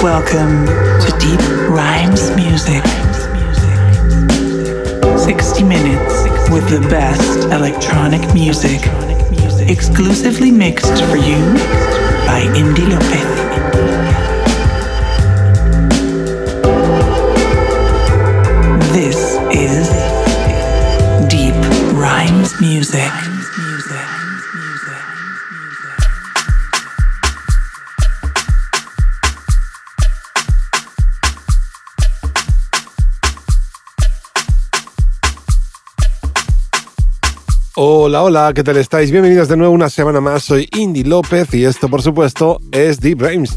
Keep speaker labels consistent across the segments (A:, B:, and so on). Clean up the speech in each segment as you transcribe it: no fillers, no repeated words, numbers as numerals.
A: Welcome to Deep Rhymes Music. 60 minutes with the best electronic music. Exclusively mixed for you by Indy Lopez. This is Deep Rhymes Music.
B: Hola, hola, ¿qué tal estáis? Bienvenidos de nuevo una semana más, soy Indy López y esto por supuesto es Deep Rhymes.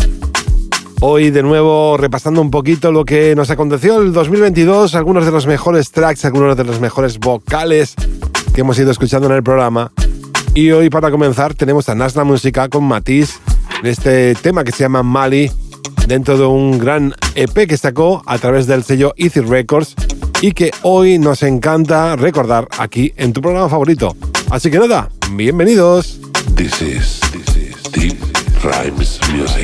B: Hoy de nuevo repasando un poquito lo que nos aconteció el 2022, algunos de los mejores tracks, algunos de los mejores vocales que hemos ido escuchando en el programa. Y hoy para comenzar tenemos a Nasla Música con Matiz, en este tema que se llama Mali, dentro de un gran EP que sacó a través del sello Easy Records y que hoy nos encanta recordar aquí en tu programa favorito. Así que nada, bienvenidos.
C: This is Deep Rhymes Music.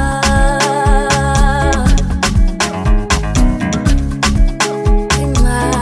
D: My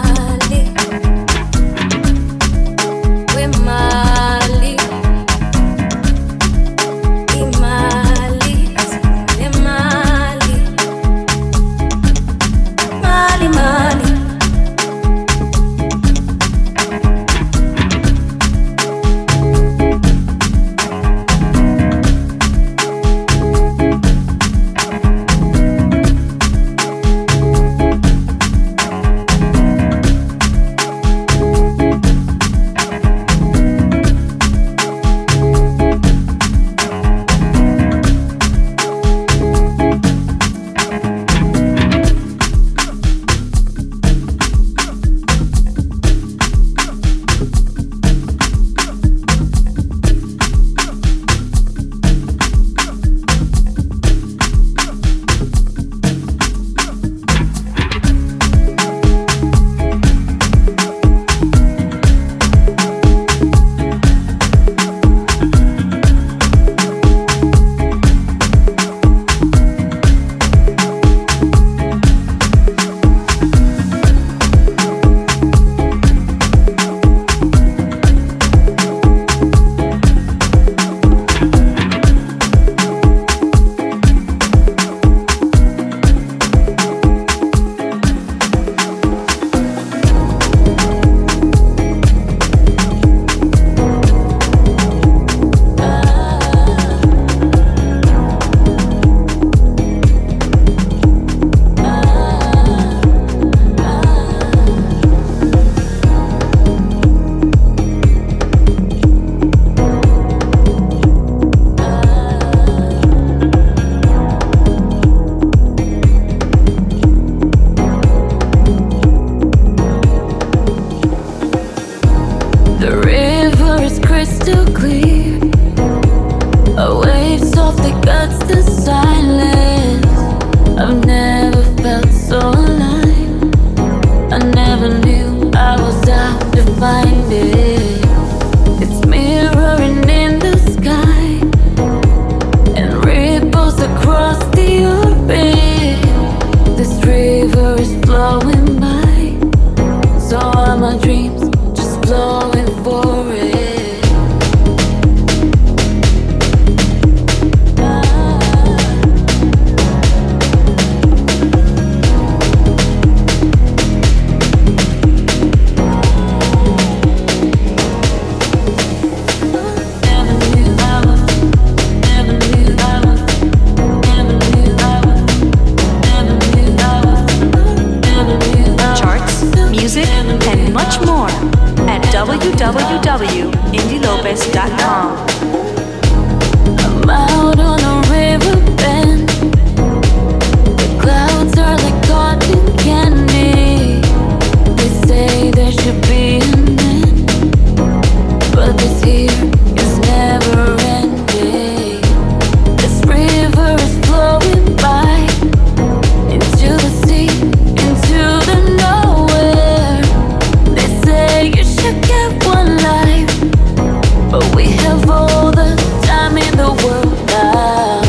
D: www.indilopez.com.
E: I'm out on a river bend. The clouds are like cotton candy. They say there should be an end, but this here is never ending. This river is flowing by into the sea, into the nowhere. They say you should get one life, but we have all the time in the world now.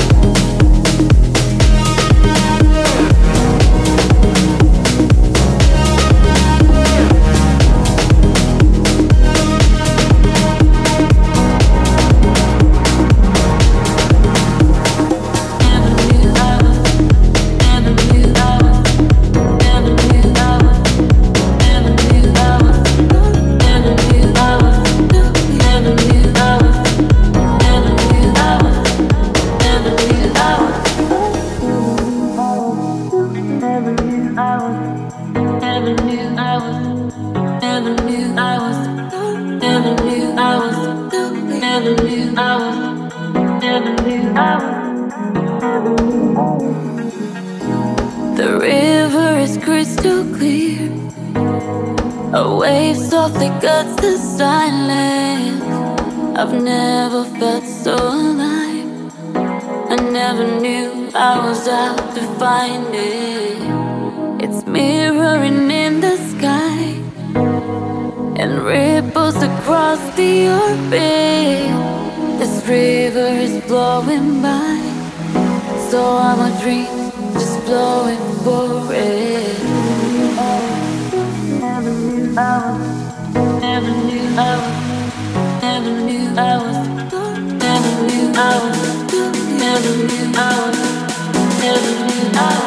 E: The river is crystal clear. A wave softly cuts the silence. I've never felt so alive. I never knew I was out to find it. It's mirroring in the sky and ripples across the orbit. This river is flowing by, so I'm a dream just flowing for it. Never knew I was, never knew I was, never knew I was, never knew I was, never knew I was, never knew I was.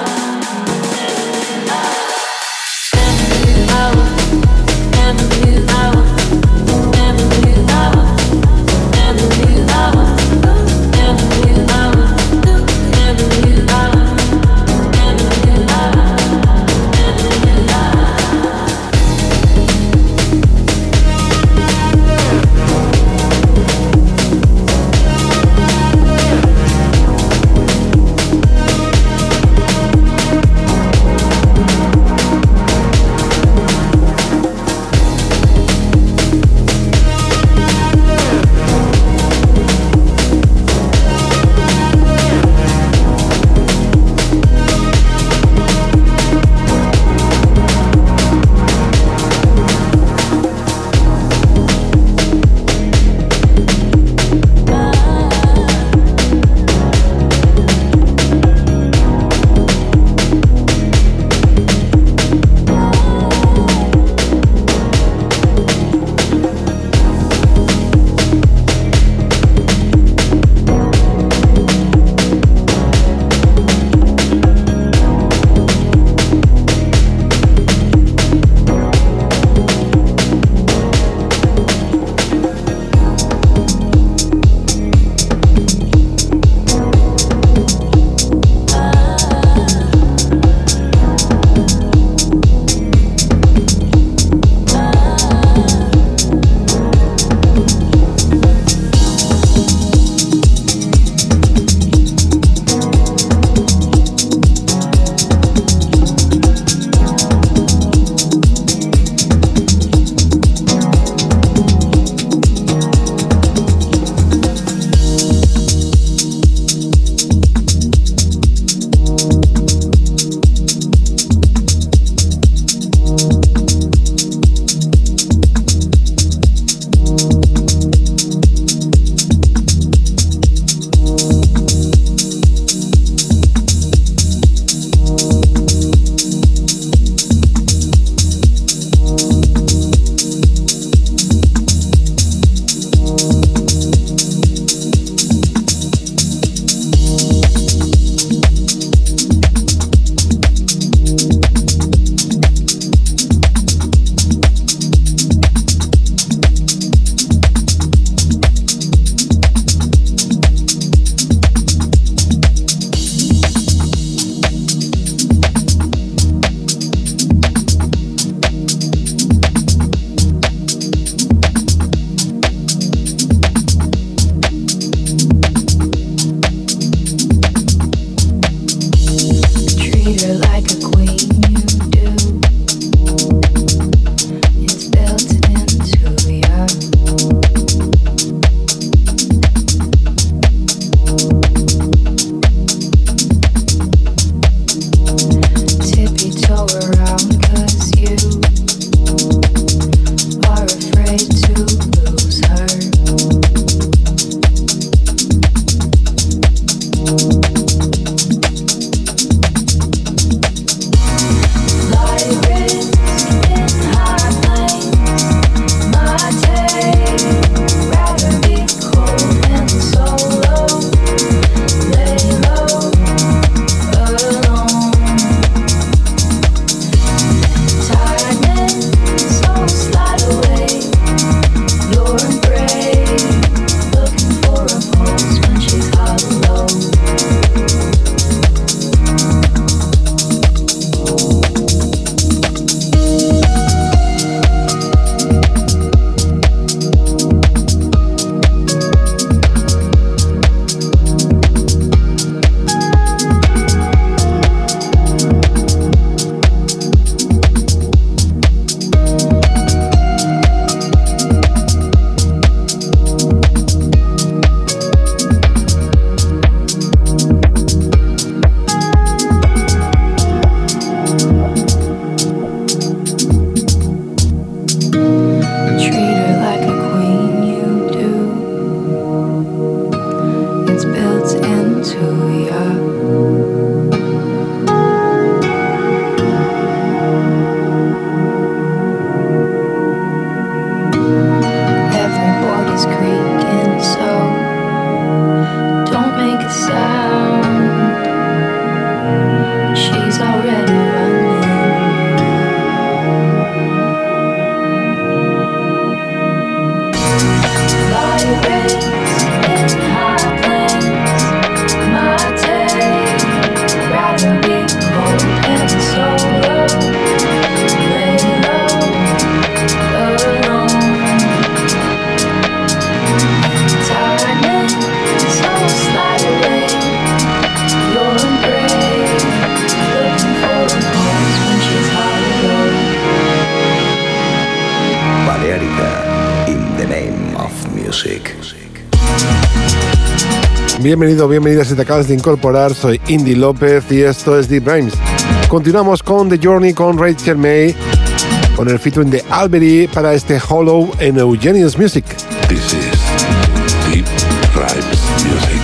B: Bienvenido, bienvenida si te acabas de incorporar. Soy Indy López y esto es Deep Rhymes. Continuamos con The Journey con Rachel May, con el featuring de Albery para este Hollow en Eugenius Music.
C: This is Deep Rhymes Music.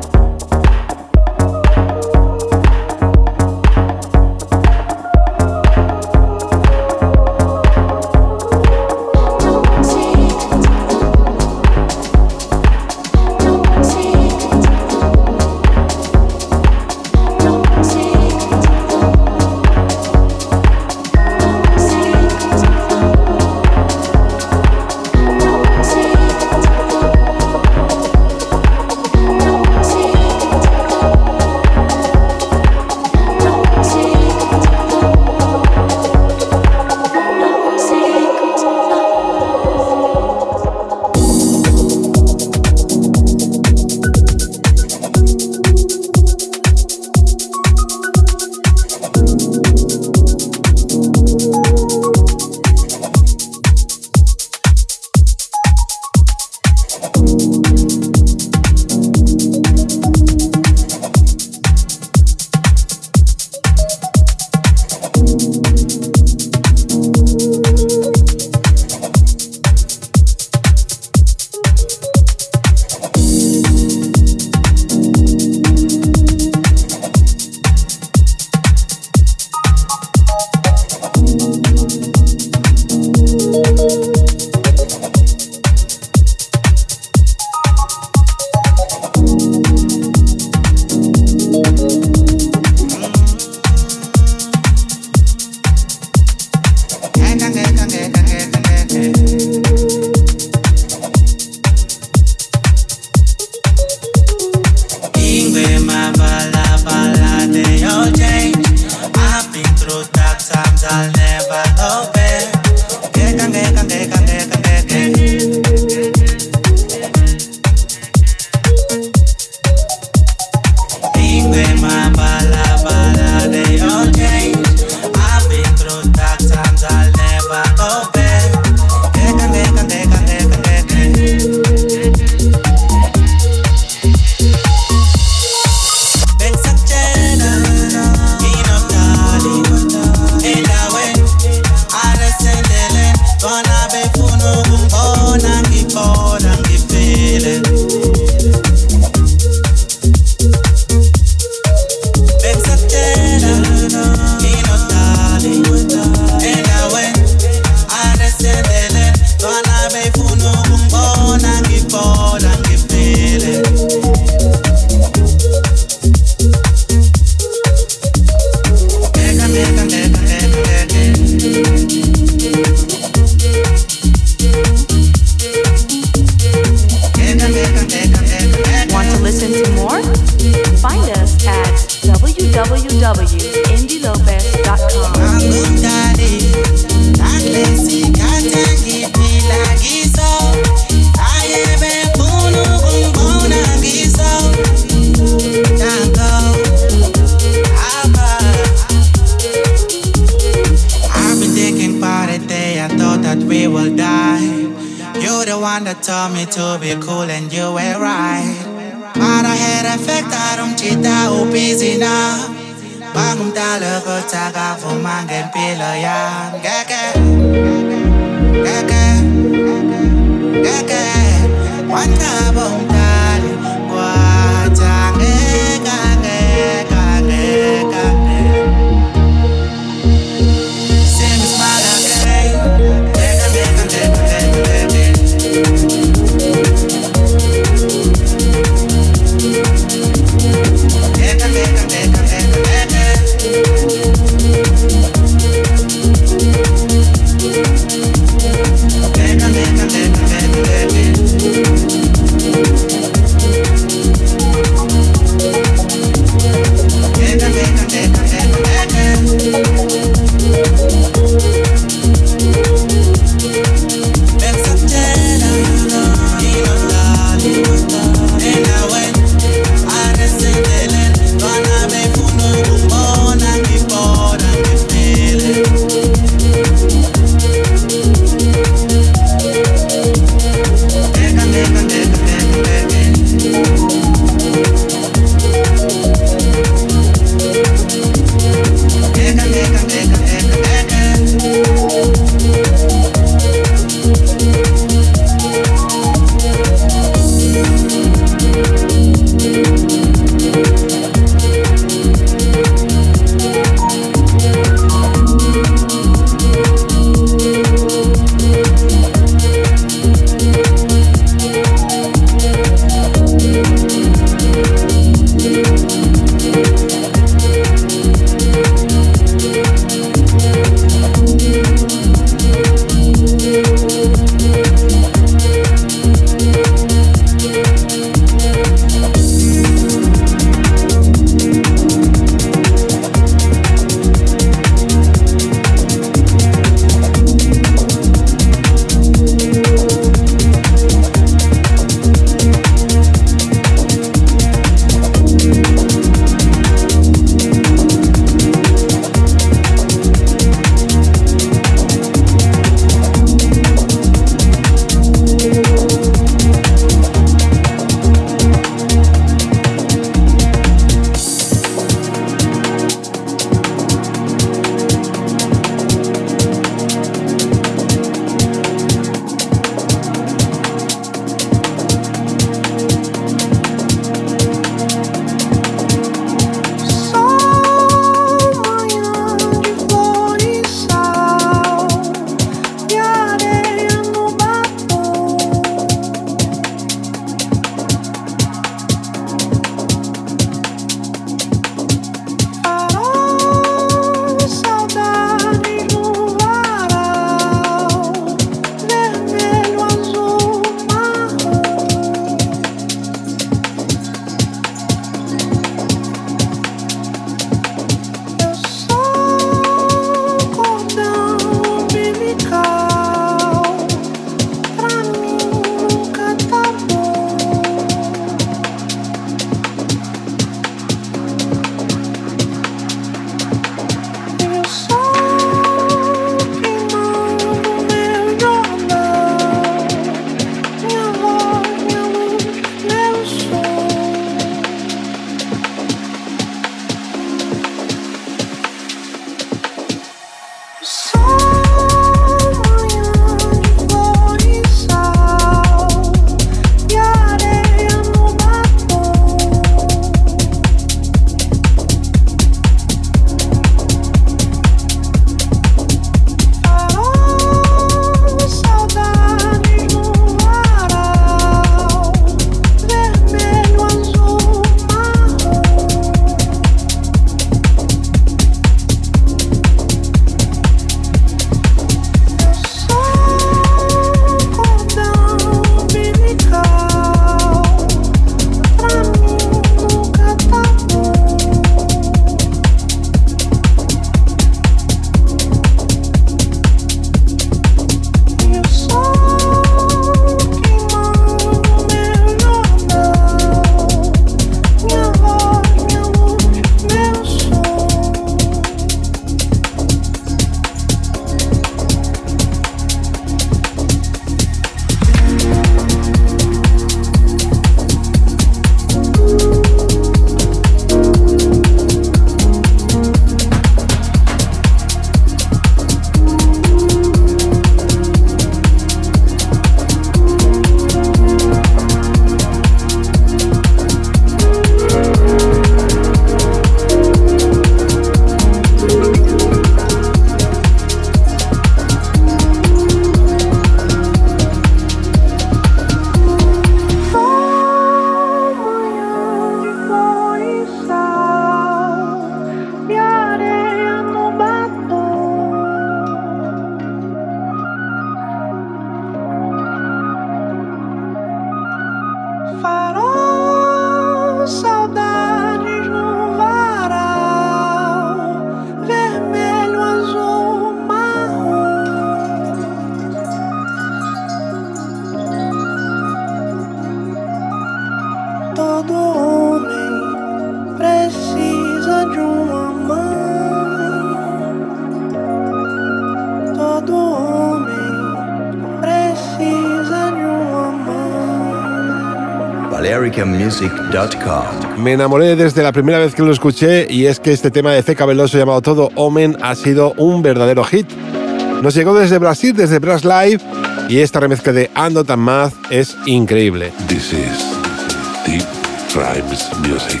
D: BalearicaMusic.com.
B: Me enamoré desde la primera vez que lo escuché y es que este tema de Zeca Veloso llamado Todo Omen ha sido un verdadero hit. Nos llegó desde Brasil, desde Brass Live, y esta remezcla de Ando Tan Maz es increíble.
C: This is Deep Tribes Music.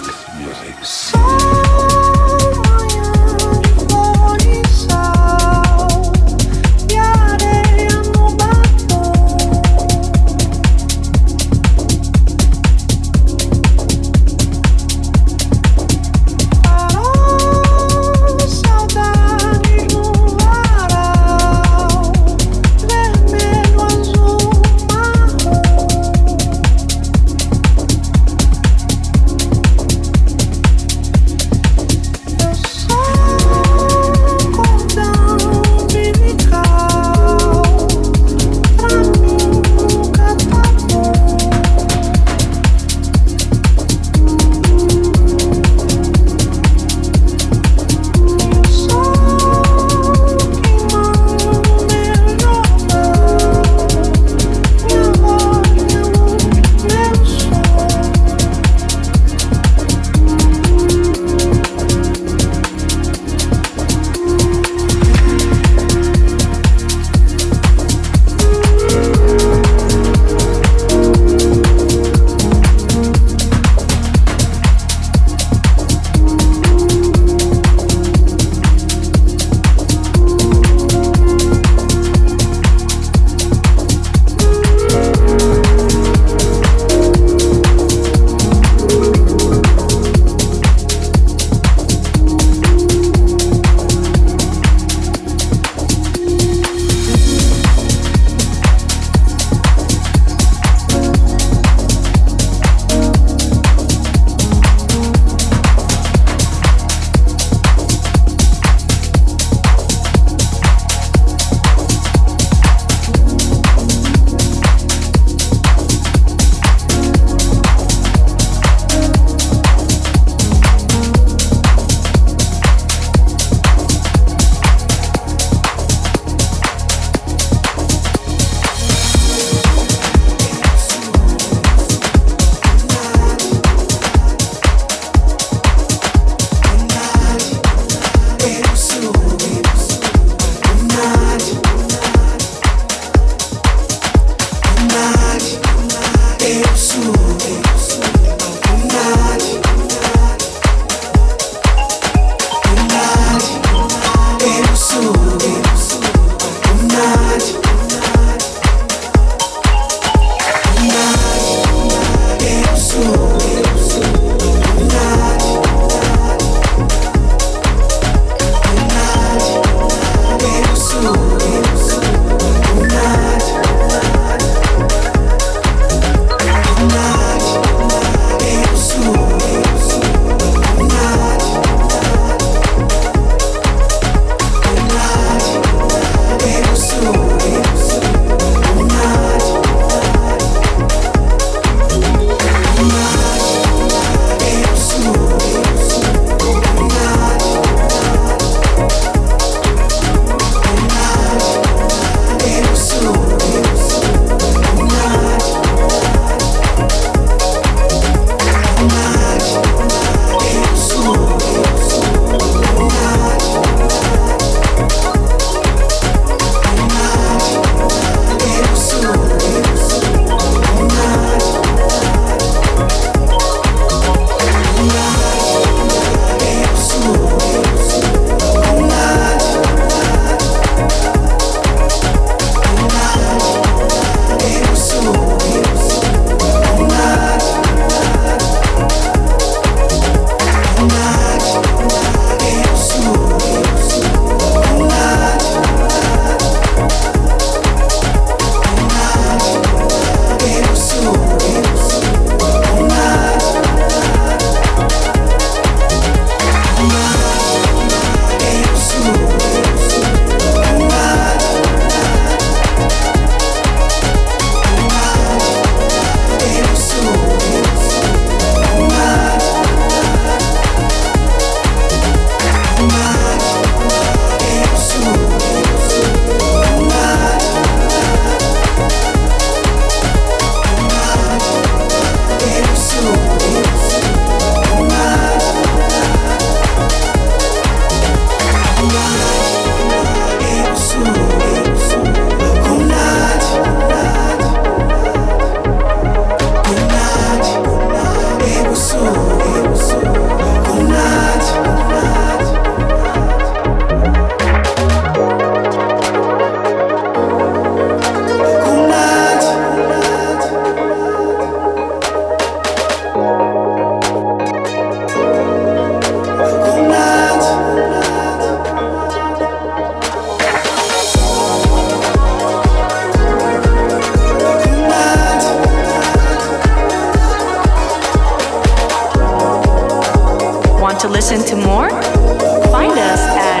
D: Want to listen to more? Find us at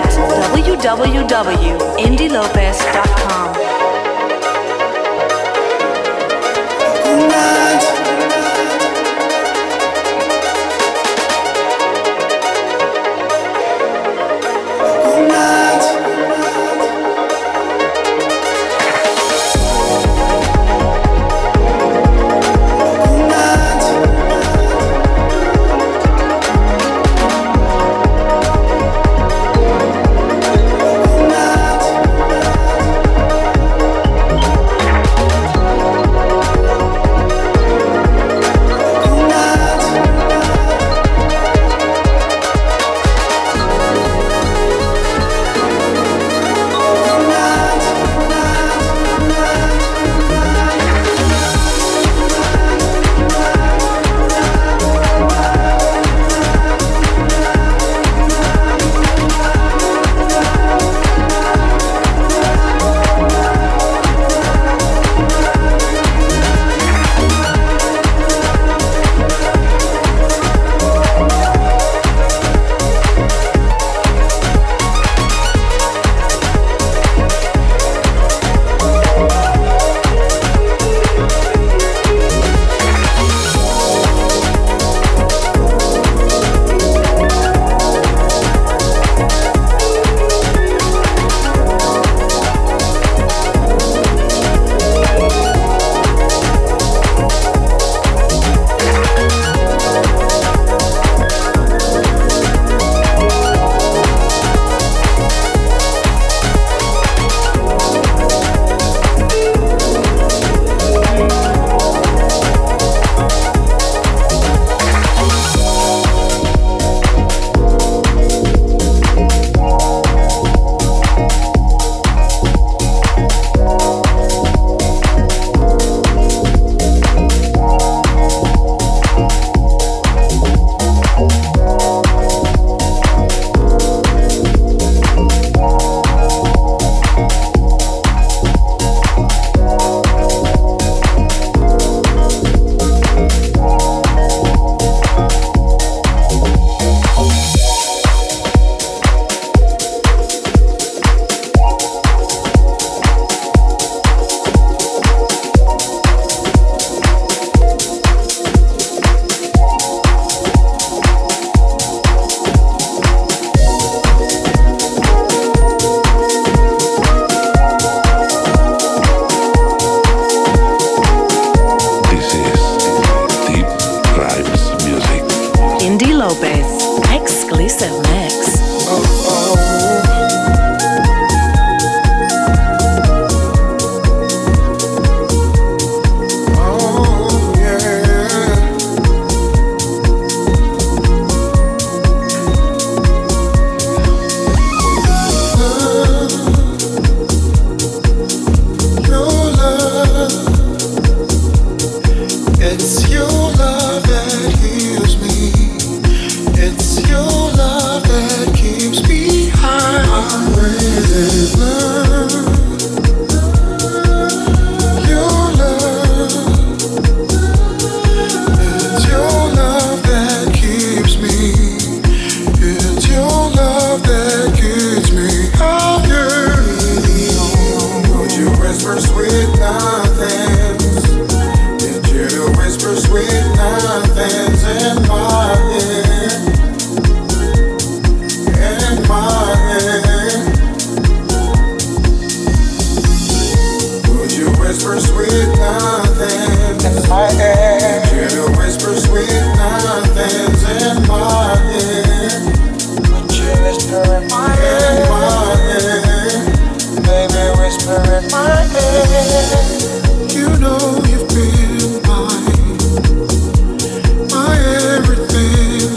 D: www.indilopez.com.
F: You know you've been my everything.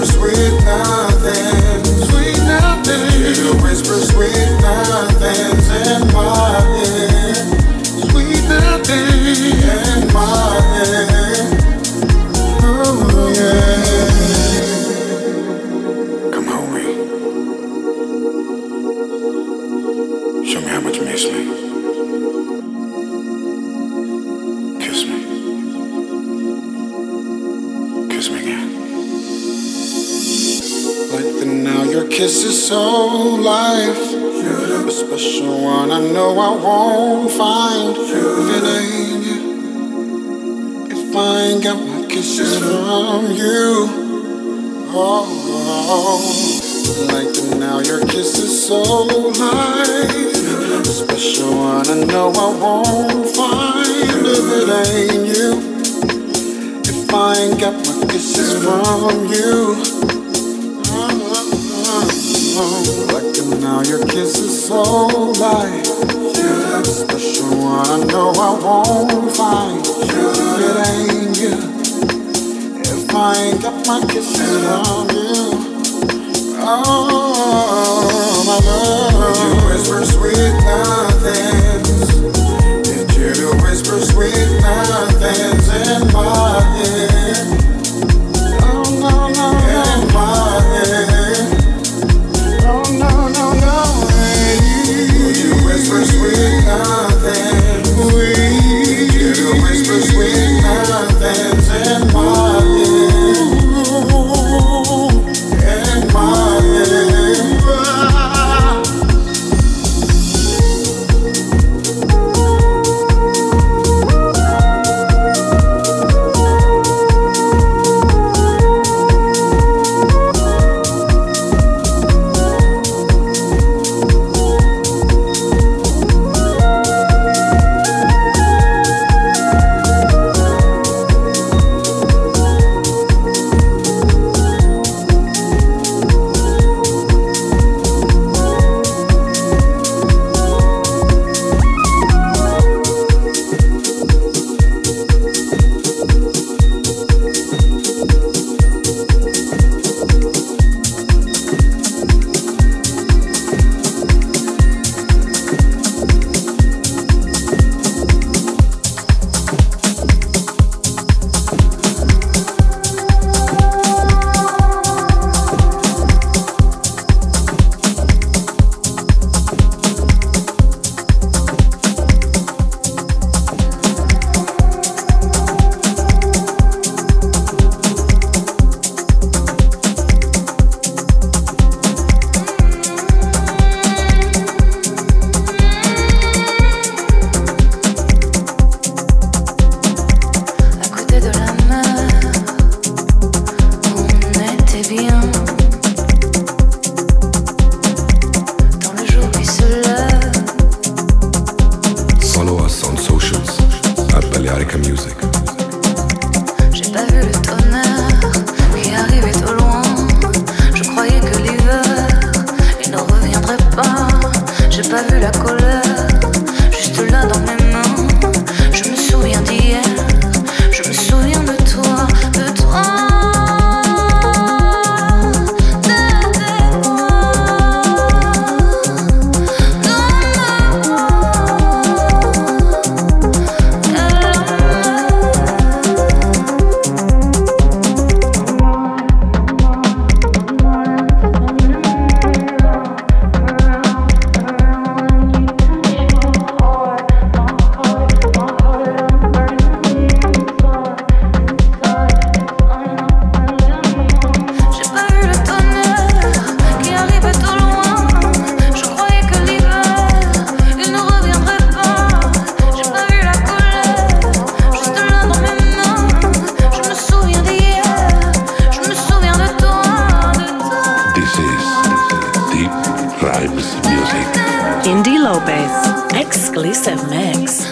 F: exclusive mix.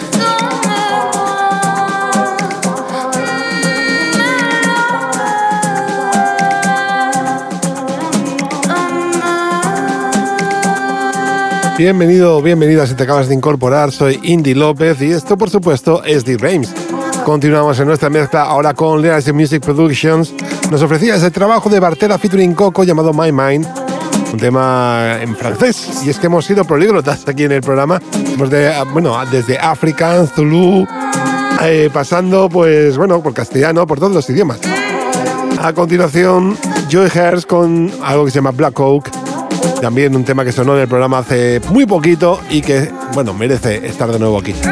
B: Bienvenido o bienvenida si te acabas de incorporar, soy Indy López y esto por supuesto es The Reims. Continuamos en nuestra mezcla ahora con Legacy Music Productions, nos ofrecía ese trabajo de Bartela featuring Coco llamado My Mind, un tema en francés. Y es que hemos sido políglotas aquí en el programa. Desde African, Zulu, pasando por castellano, por todos los idiomas. A continuación, Joy Hers con algo que se llama Black Oak. También un tema que sonó en el programa hace muy poquito y que, merece estar de nuevo aquí.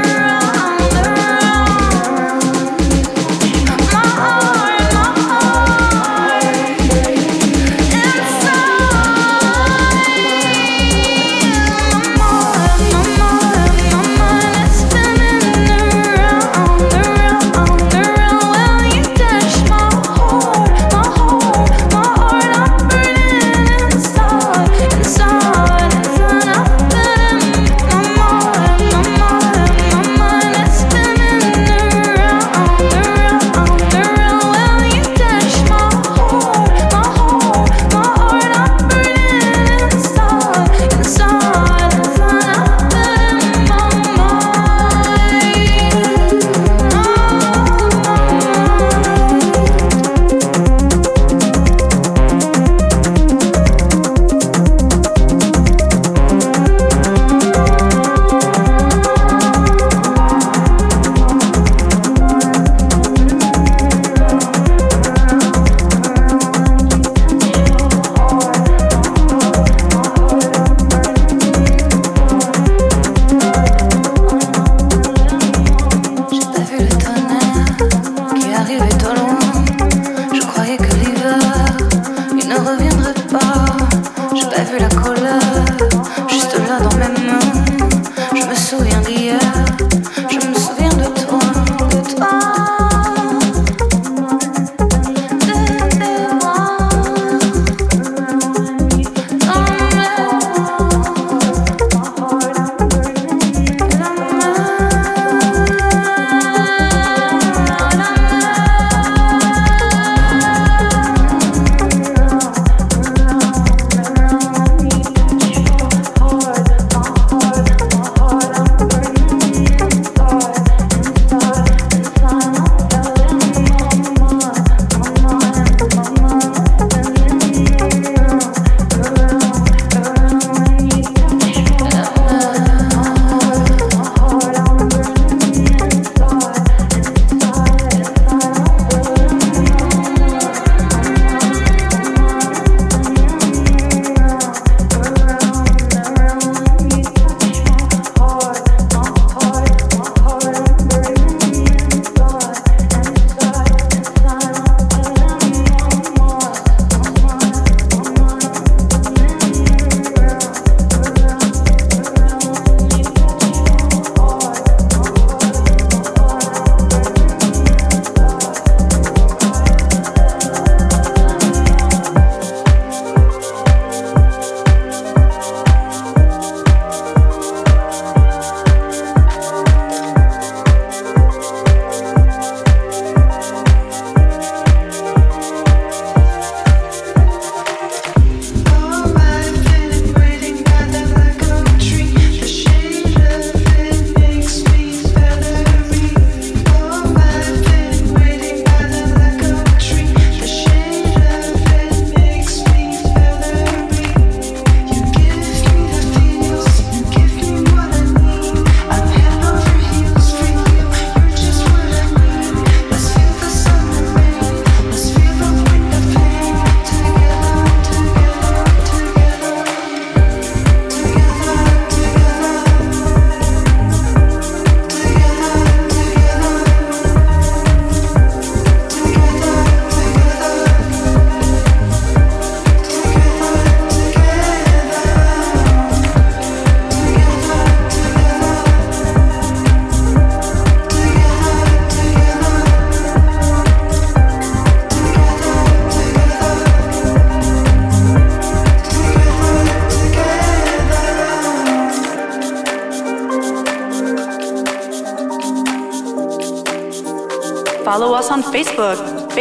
D: Follow us on Facebook,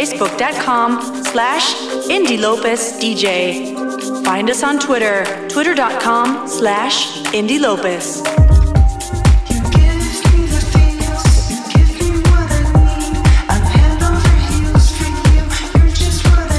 D: facebook.com/IndyLopezDJ. Find us on Twitter, twitter.com/IndyLopez.
E: What I need, I'm head over heels for you. You're just what I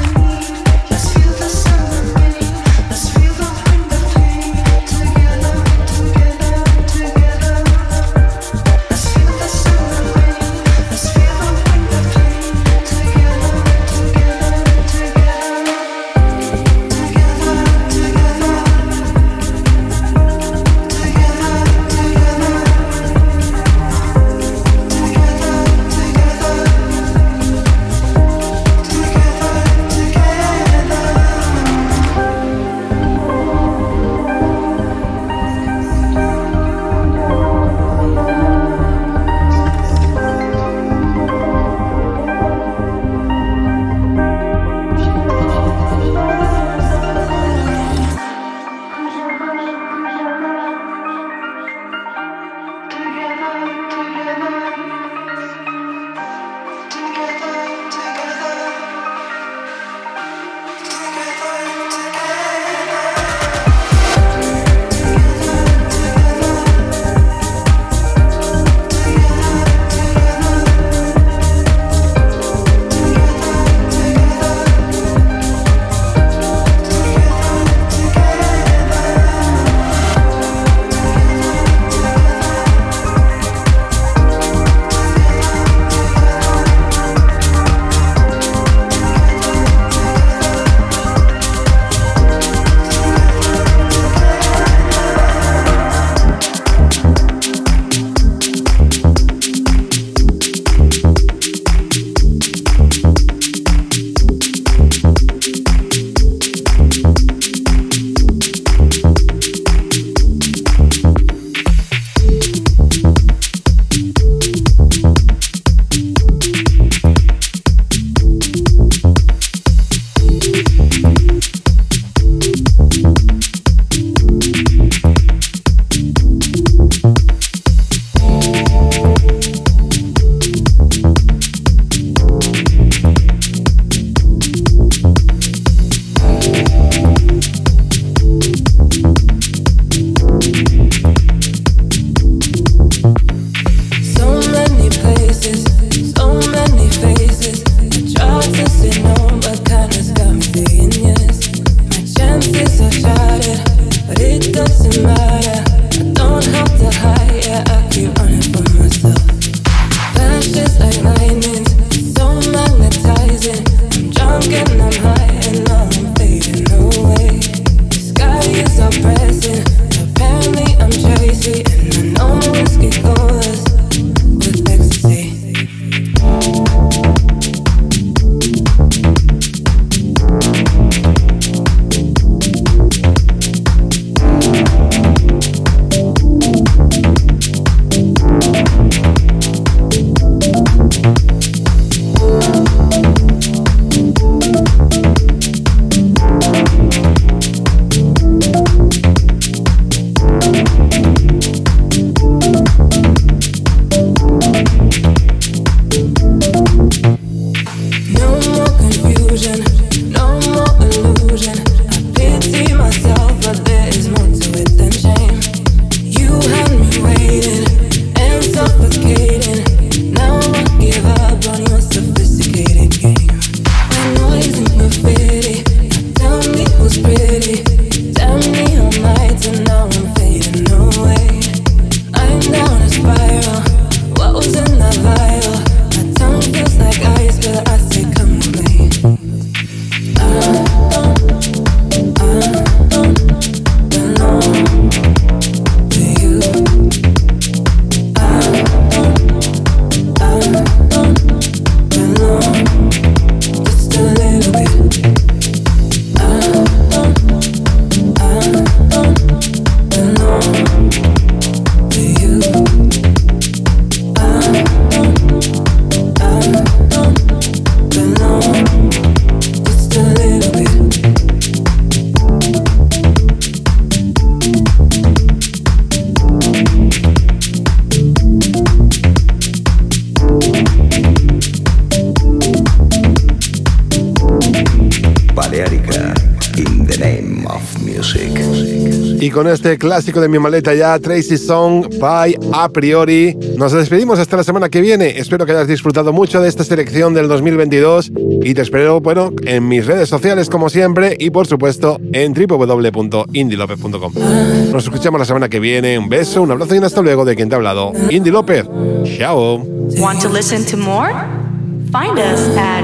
B: Y con este clásico de mi maleta ya, Tracy Song by A Priori, nos despedimos hasta la semana que viene. Espero que hayas disfrutado mucho de esta selección del 2022 y te espero, bueno, en mis redes sociales como siempre y por supuesto en www.indilopez.com. Nos escuchamos la semana que viene. Un beso, un abrazo y un hasta luego de quien te ha hablado, Indy López. Chao.
D: Want to listen to more? Find us at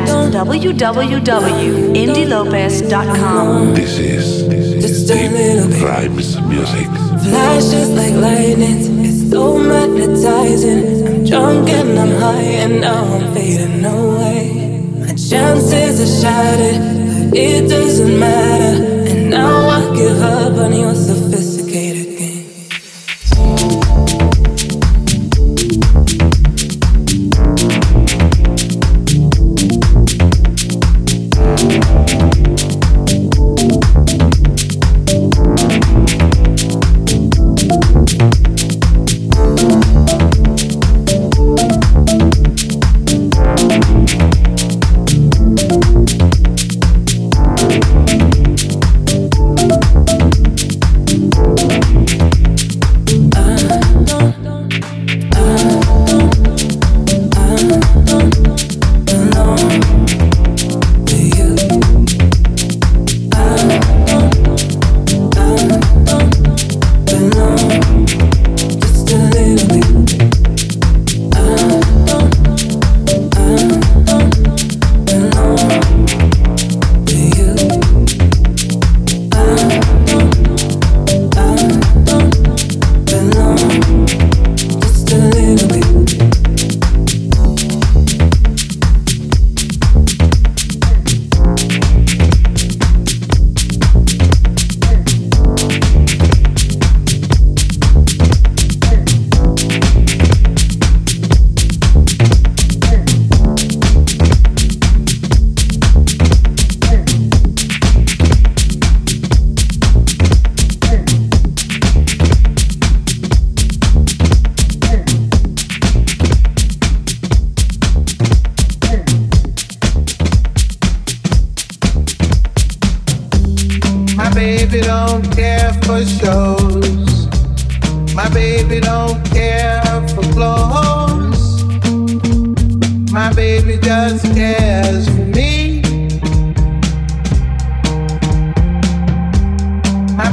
D: www.indylopez.com.
C: This is Deep Rhymes Music.
G: Flashes like lightning, it's so magnetizing. I'm drunk and I'm high and now I'm fading away. My chances are shattered, but it doesn't matter. And now I give up on your sophisticated game.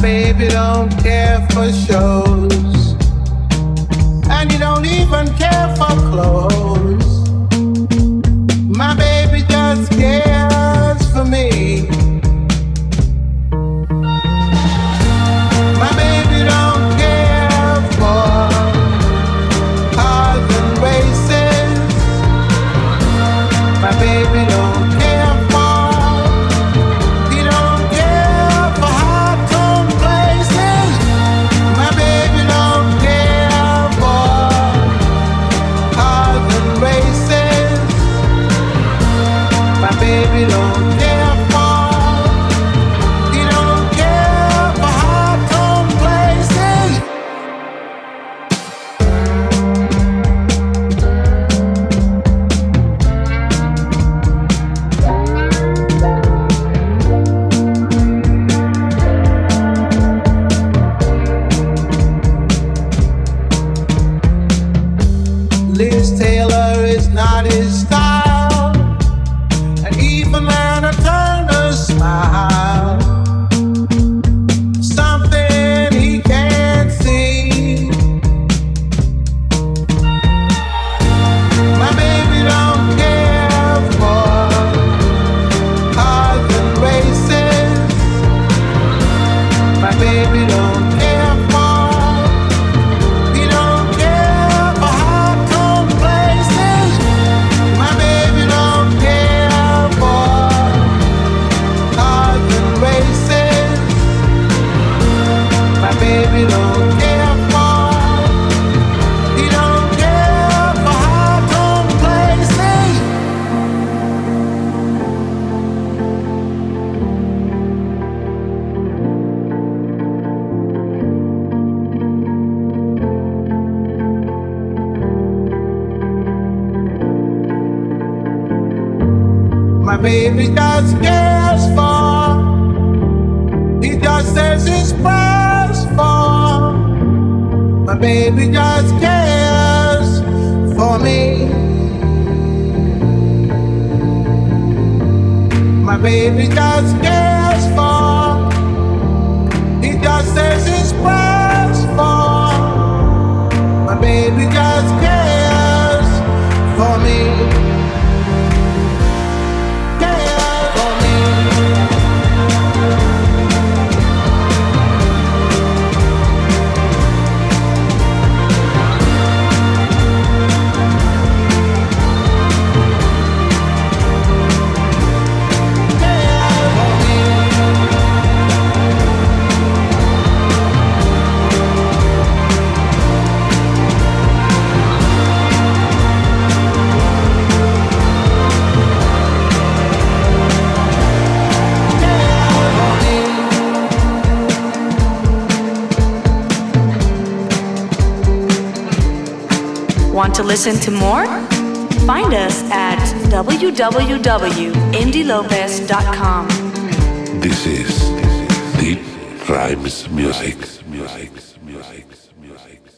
H: baby don't care for shows, and you don't even care for clothes. My baby just cares for me. My baby don't care for cars and races. My baby don't care for, he don't care for high-tone places. My baby don't care for cars and races. My baby don't care for, he don't care for high-tone places. Liz Taylor is not his style, and even Lana Turner's smile, something he can't see. My baby don't care for cars and races. My baby don't care for, he don't care for high-tone places. My baby don't care for cars and races. My baby don't care for, he don't care for high-tone places. My baby just cares for, he just says his prayers for. My baby just cares for me. My baby just cares for, he just says his prayers for. My baby just cares for me. Cares for me. Cares for me.
D: Want to listen to more? Find us at www.indylopez.com.
C: This is Deep Rhymes Music.